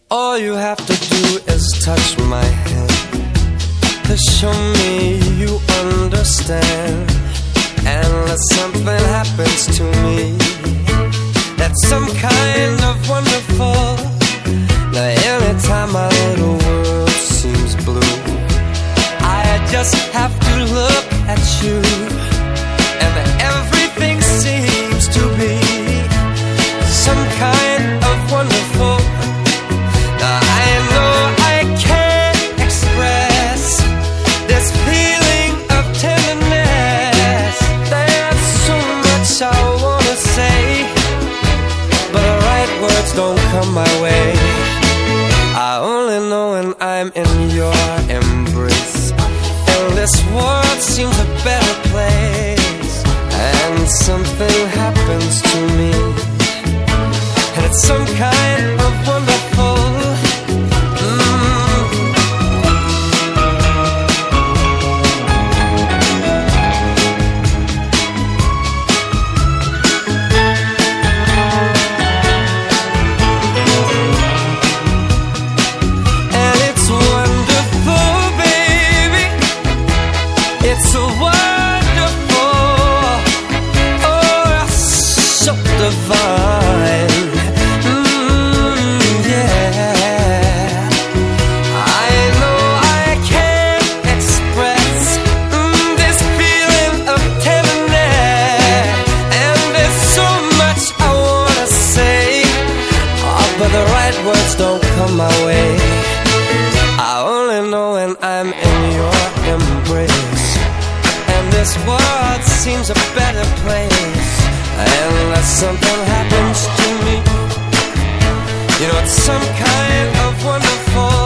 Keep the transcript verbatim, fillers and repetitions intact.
All you have to do is touch my hand to show me you understand. And unless something happens to me that's some kind of wonderful, now anytime my little world seems blue, I just have to look at you, and everything seems to be some kind of wonderful. Now I know I can't express this feeling of tenderness. There's so much I wanna say, but the right words don't come my way. I only know when I'm in your embrace, and this world seems a better place. And something happens to me, and it's some kind of wonderful. Words don't come my way. I only know when I'm in your embrace, and this world seems a better place. Unless something happens to me, you know it's some kind of wonderful.